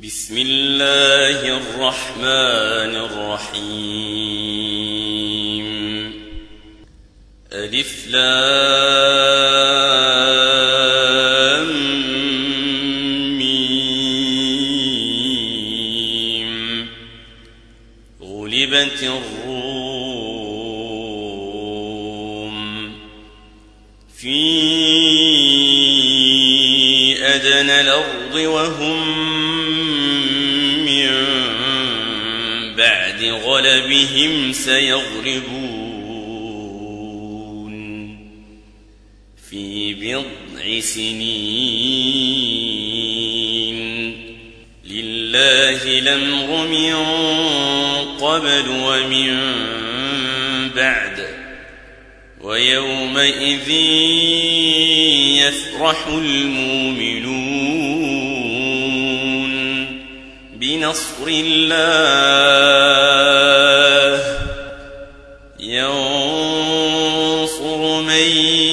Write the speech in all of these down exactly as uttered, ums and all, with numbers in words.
بسم الله الرحمن الرحيم. ألف لام ميم. غلبت الروم في أدنى الأرض وهم بعد غلبهم سيغلبون في بضع سنين. لله الأمر من قبل ومن بعد ويومئذ يفرح المؤمنون بنصر الله ينصر من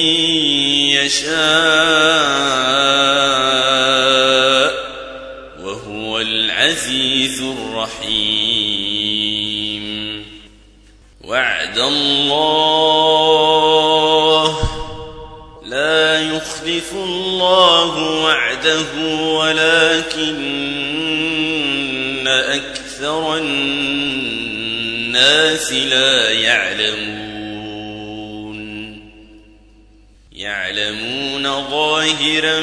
يشاء وهو العزيز الرحيم. وعد الله لا يخلف الله وعده ولكن أكثر الناس لا يعلمون. يعلمون ظاهرا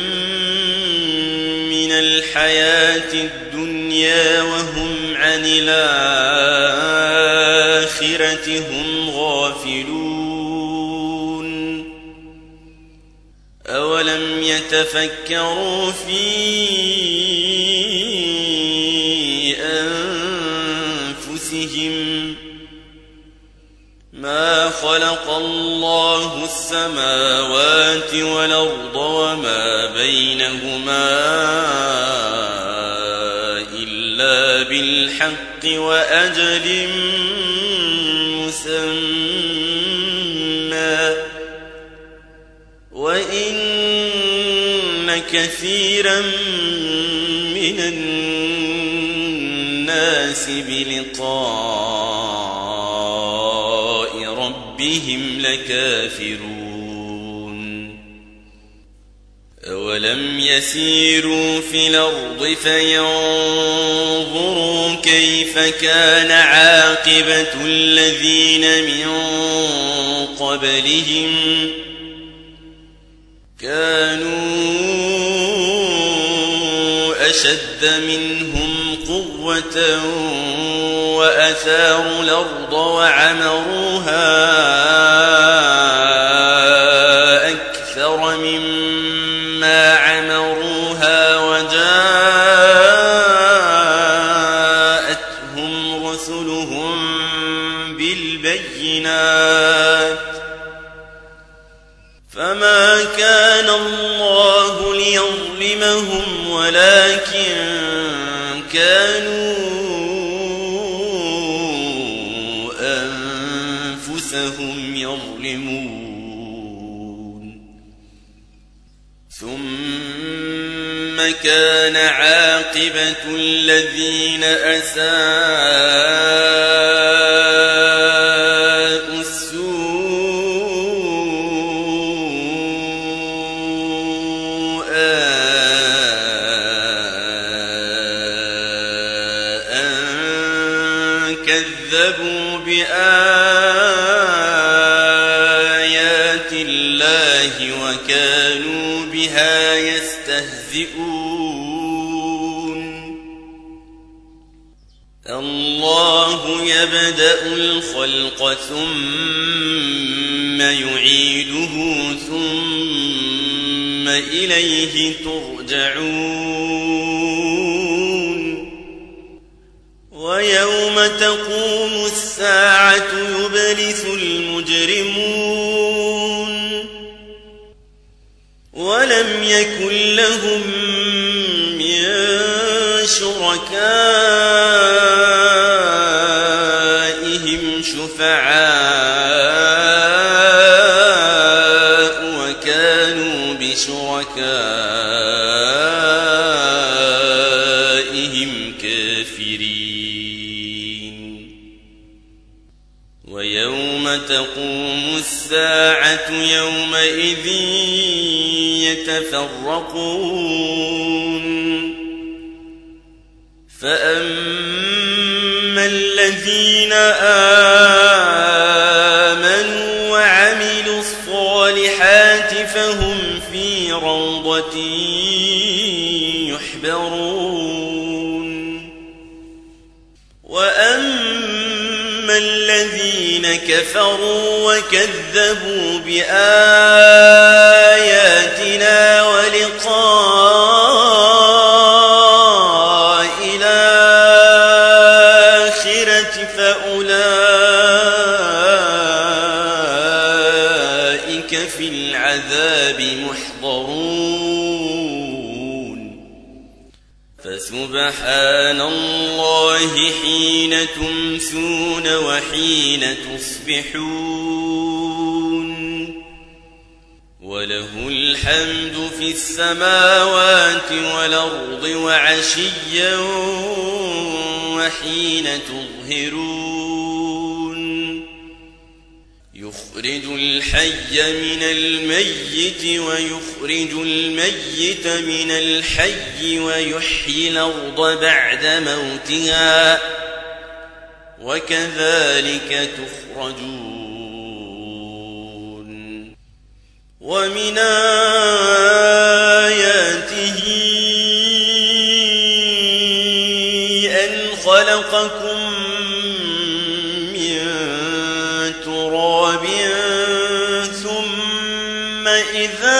من الحياة الدنيا وهم عن الآخرة هم غافلون. أولم يتفكروا في ما خلق الله السماوات والأرض وما بينهما إلا بالحق وأجل مسمى وإن كثيرا من الناس بلقاء ربهم لكافرون. أولم يسيروا في الأرض فينظروا كيف كان عاقبة الذين من قبلهم كانوا أشد منهم قوة وأثاروا الأرض وعمروها أكثر مما عمروها وجاءتهم رسلهم بالبينات فما كان الله ليظلمهم ولكن كانوا أنفسهم يظلمون. ثم كان عاقبة الذين أساءوا السوء أن كذبوا بآيات الله وكانوا بها يستهزئون. الله يبدأ الخلق ثم يعيده ثم إليه ترجعون. ويوم تقوم الساعة يبلس المجرمون ولم يكن لهم من شركائهم شفعاء وكانوا بشركائهم يتفرقون فأما الذين آمنوا وعملوا الصالحات فهم في روضة يحبرون وأما الذين كفروا وكذبوا بآياتنا ولقاء الآخرة فأولئك في العذاب محضرون فسبحان الله حين تمسون وحين تصبحون وله الحمد في السماوات والأرض وعشيا وحين تظهرون يخرج الحي من الميت ويخرج الميت من الحي ويحيي الأرض بعد موتها وكذلك تخرجون ومن آياته أن خلقكم من تراب ثم إذا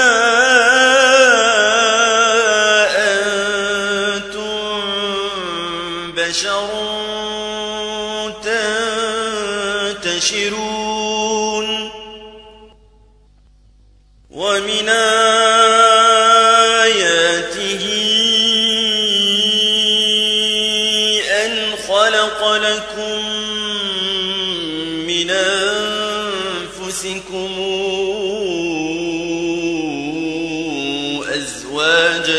أنتم بشر تنتشرون ومن آياته أن خلق لكم من أنفسكم أزواجا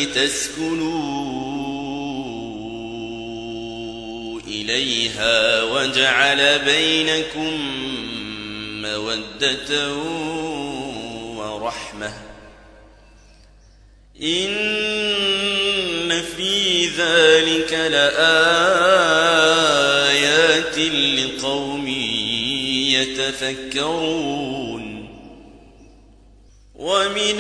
لتسكنوا إليها وجعل بينكم مودة ورحمة إن في ذلك لآيات لقوم يتفكرون ومن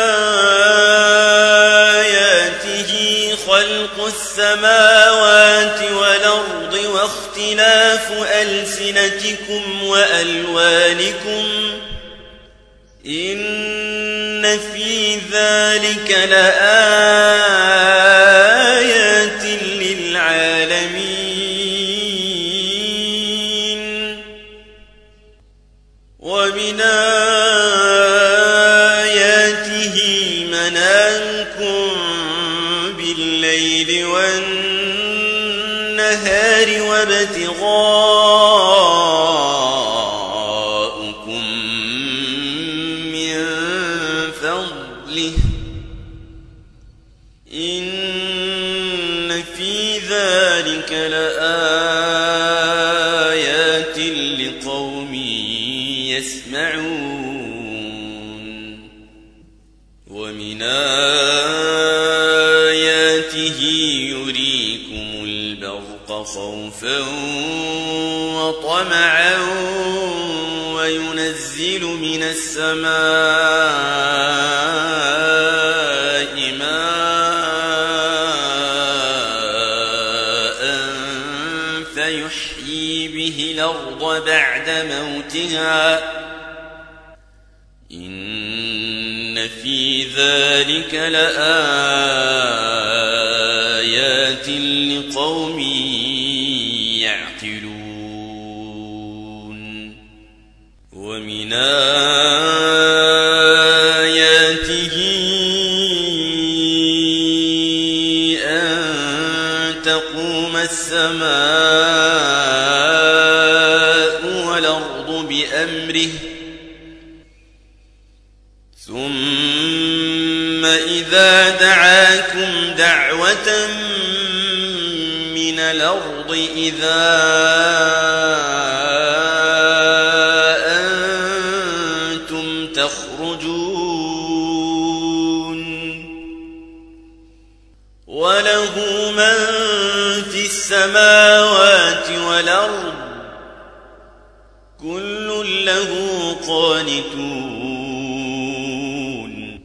آياته خلق السماوات والأرض واختلاف ألسنتكم وألوانكم إن في ذلك لآيات للعالمين ومن آياته منامكم بالليل والنهار وابتغاءكم من فضله إن في ذلك لآيات لقوم يسمعون ومن آياته يريكم البرق خوفا وطمعا وينزل من السماء ماء فيحيي به الأرض بعد موتها إن في ذلك لآيات لقوم يعقلون ومن آياته أن تقوم السماء والأرض بأمره ثم إذا دعاكم دعوة من الأرض إذا أنتم تخرجون من في السماوات والأرض كل له قانتون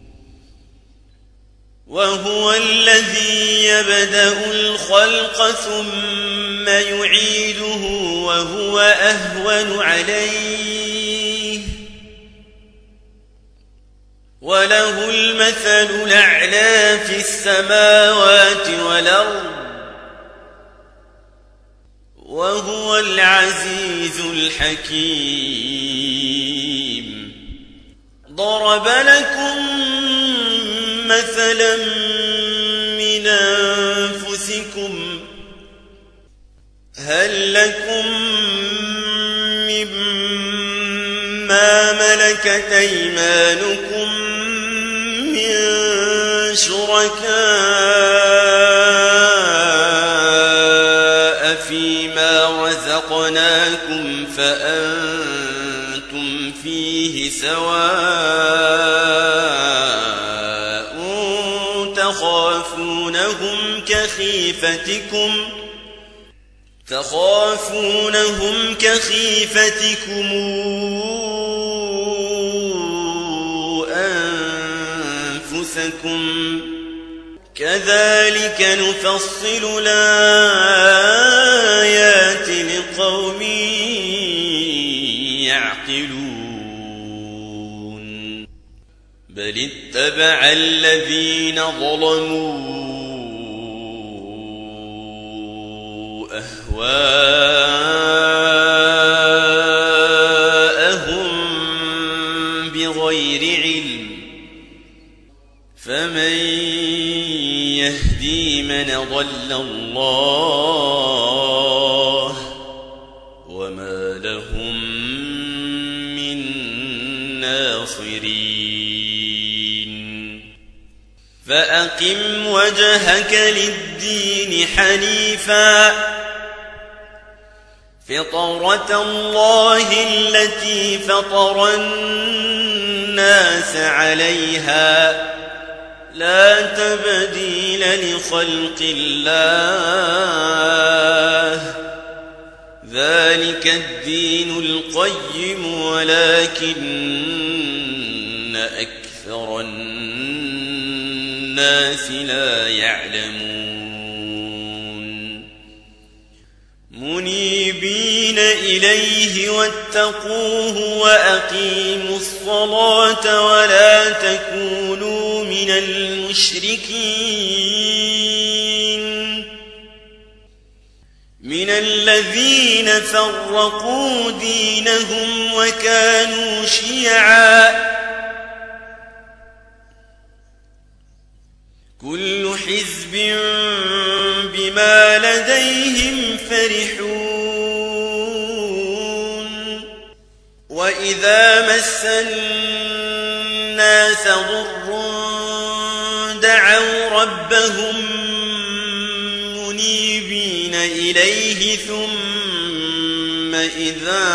وهو الذي يبدأ الخلق ثم يعيده وهو أهون عليه وله المثل الأعلى في السماوات والأرض وهو العزيز الحكيم ضرب لكم مثلا من أنفسكم هل لكم مما ملكت أيمانكم من شركاء فيما رزقناكم فأنتم فيه سواء تخافونهم كخيفتكم تخافونهم كخيفتكم أنفسكم كذلك نفصل الآيات لقوم يعقلون بل اتبع الذين ظلموا أهواءهم بغير علم فمن يهدي من ضل الله وما لهم من ناصرين فأقم وجهك للدين حنيفا فطرة الله التي فطر الناس عليها لا تبديل لخلق الله ذلك الدين القيم ولكن أكثر الناس لا يعلمون منيبين إليه واتقوه وأقيموا الصلاة ولا تكونوا من المشركين من الذين فرقوا دينهم وكانوا شيعا كل حزب بما لديهم فرحون وإذا مس الناس ضر دعوا ربهم منيبين إليه ثم إذا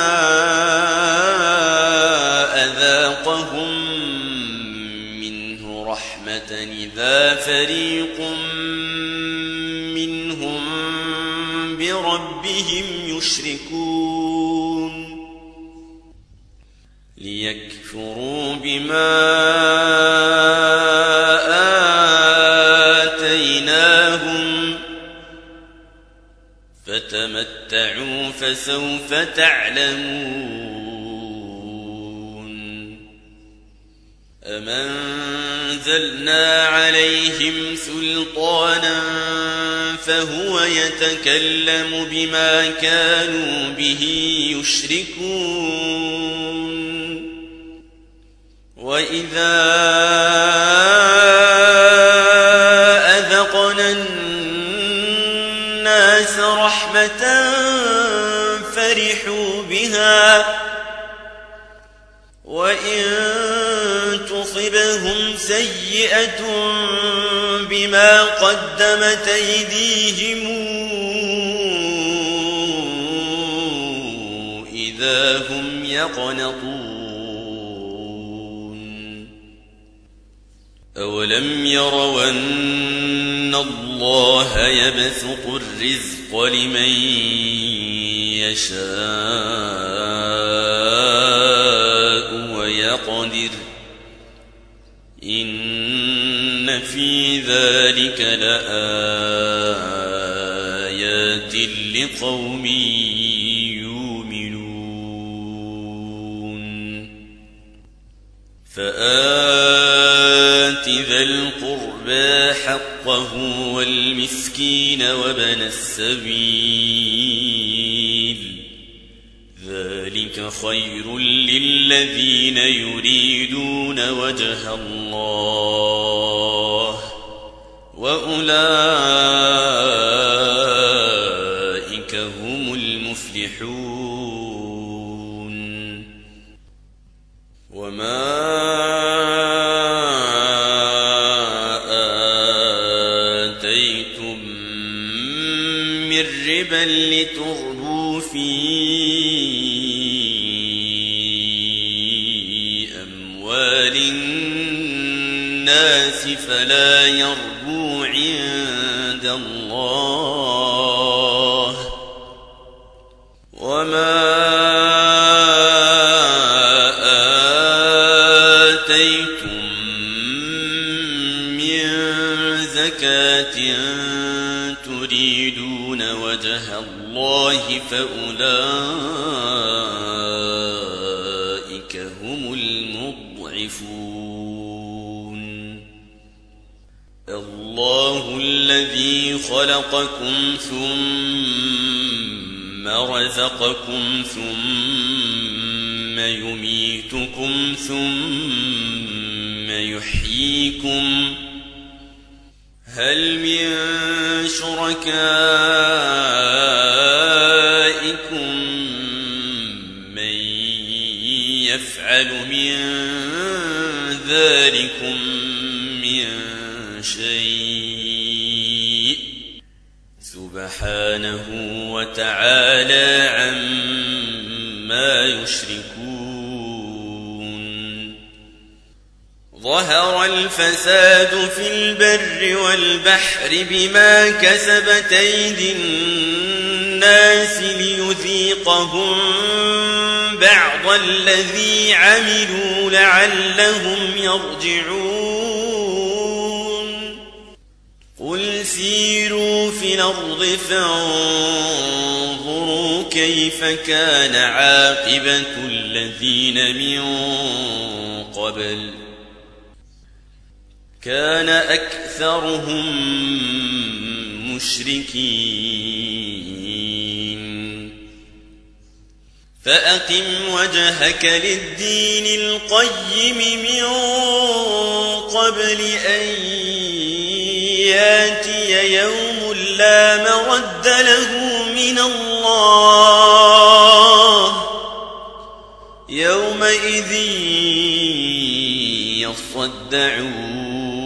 أذاقهم منه رحمة إذا فريق منهم بربهم يشركون ليكفروا بما آتيناهم فتمتعوا فسوف تعلمون أم أنزلنا عليهم سلطانا فهو يتكلم بما كانوا به يشركون وإذا أذقنا الناس رحمة فرحوا بها وإن تصبهم سيئة بما قدمت أيديهم إذا هم يقنطون أولم يروا أن الله يبسط الرزق لمن يشاء ويقدر إن في ذلك لآيات لقوم يؤمنون فآت ذا القربى حقه والمسكين وابن السبيل ذلك خير للذين يريدون وجه الله وأولئك هم المفلحون وما آتيتم من ربا لتربوا في أموال الناس فلا يربو عند الله وما آتيتم من زكاة تريدون وجه الله فأولئك هم المضعفون الله الذي خلقكم ثم رزقكم ثم يميتكم ثم يحييكم هل من شركائكم من يفعل من ذلكم من شيء سبحانه وتعالى عما يشركون ظهر الفساد في البر والبحر بما كسبت أيدي الناس ليذيقهم بعض الذي عملوا لعلهم يرجعون قل سيروا في الأرض فانظروا كيف كان عاقبة الذين من قبل كان أكثرهم مشركين فأقم وجهك للدين القيم من قبل أن ياتي يوم لا مرد له من الله يومئذ يصدعون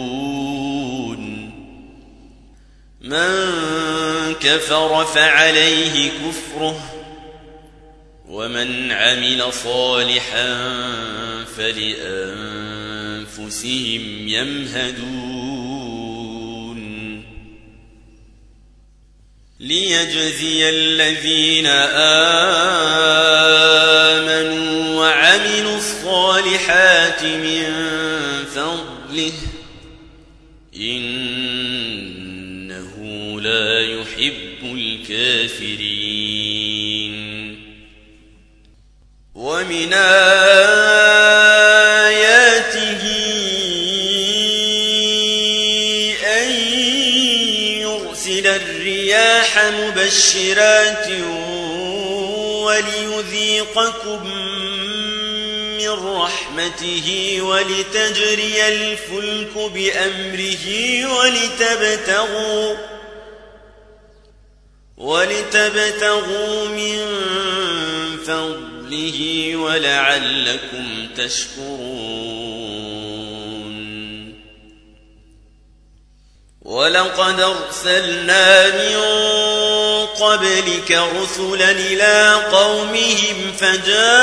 من كفر فعليه كفره ومن عمل صالحا فلأنفسهم يمهدون ليجزي الذين آمنوا وعملوا الصالحات من فضله إنه لا يحب الكافرين ومن آياته أن يرسل الرياح مبشرات وليذيقكم من رحمته ولتجري الفلك بأمره ولتبتغوا ولتبتغوا من فضله ولعلكم تشكرون ولقد أرسلنا من قبلك رسلا إلى قومهم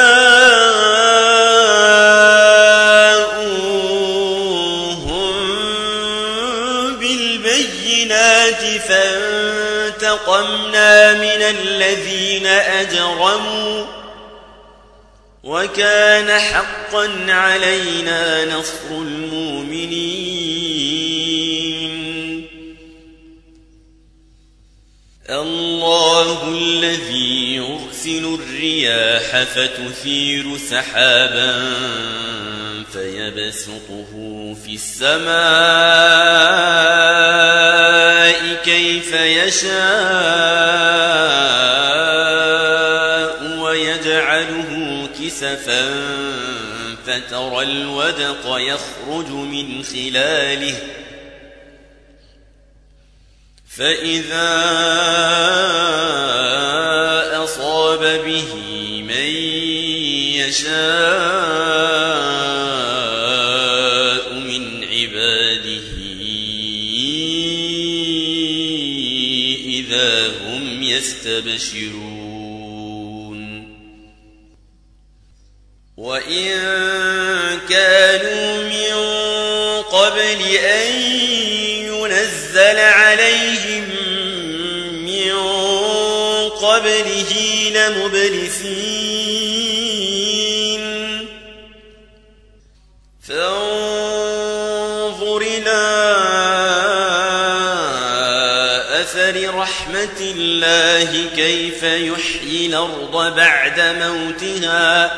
فجاءوهم بالبينات فانتقمنا من الذين أجرموا وكان حقا علينا نصر المؤمنين. الله الذي يرسل الرياح فتثير سحابا فيبسطه في السماء كيف يشاء ويجعله كسفا فترى الودق يخرج من خلاله فإذا أصاب به من يشاء من عباده إذا هم يستبشرون. وإن كانوا من قبل أن ينزل عليهم من قبله لمبلسين فانظر إلى أثر رحمة الله كيف يحيي الأرض بعد موتها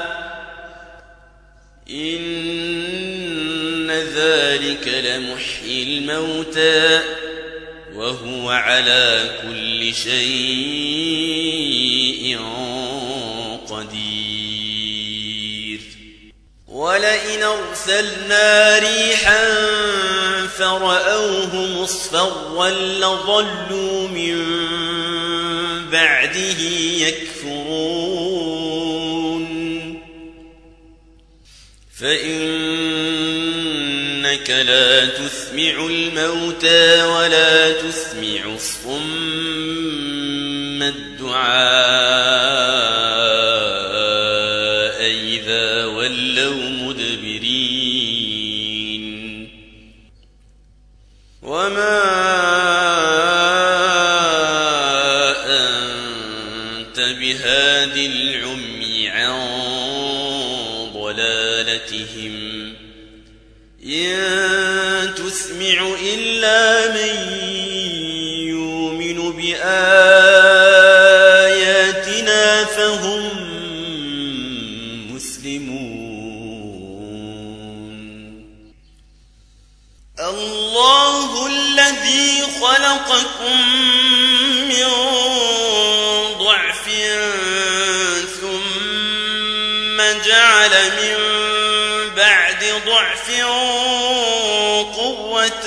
إن ذلك لمحيي الموتى وهو على كل شيء قدير. ولئن أرسلنا ريحا فرأوه مصفرا لظلوا من بعده يكفرون فإنك لا تسمع الموتى ولا تسمع الصم الدعاء إذا ولوا مدبرين. وما أنت بهاد العمي عن ضلالتهم إن تسمع إلا من يؤمن بآياتنا فهم مسلمون. الله الذي خلقكم من ضعف ثم جعل من بعد ضعف قوة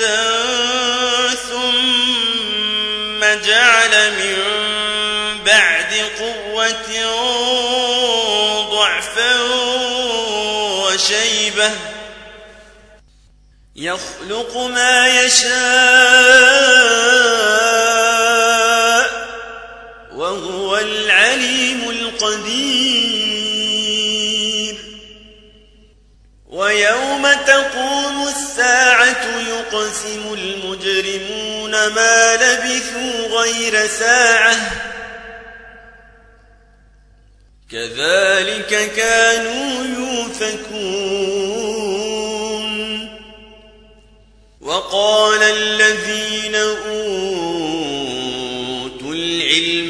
ثم جعل من بعد قوة ضعفا وشيبة يخلق ما يشاء وهو العليم القدير. ويوم تقوم الساعة يقسم المجرمون ما لبثوا غير ساعة كذلك كانوا يؤفكون. وقال الذين أوتوا العلم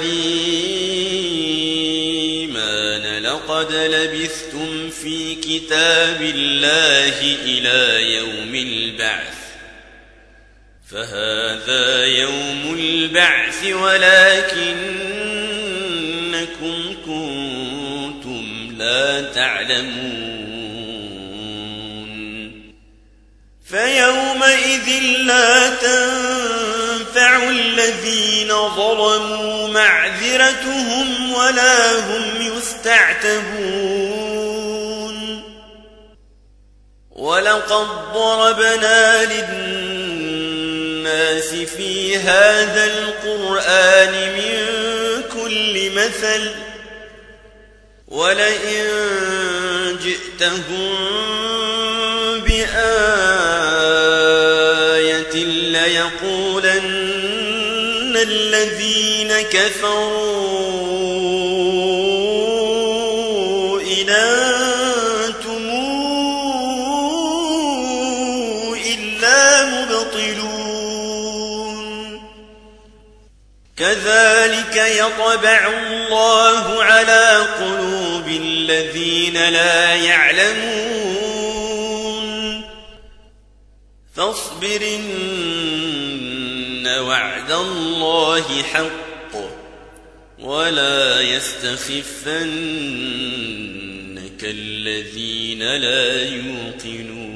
والإيمان لقد لبثتم في كتاب الله إلى يوم البعث فهذا يوم البعث ولكنكم كنتم لا تعلمون. فيومئذ لا تنفع الذين ظلموا معذرتهم ولا هم يستعتبون. ولقد ضربنا للناس في هذا القرآن من كل مثل ولئن جئتهم بآية آية ليقولن الذين كفروا إن أنتم إلا مبطلون كذلك يطبع الله على قلوب الذين لا يعلمون فاصبر إن وعد الله حق ولا يستخفنك الذين لا يوقنون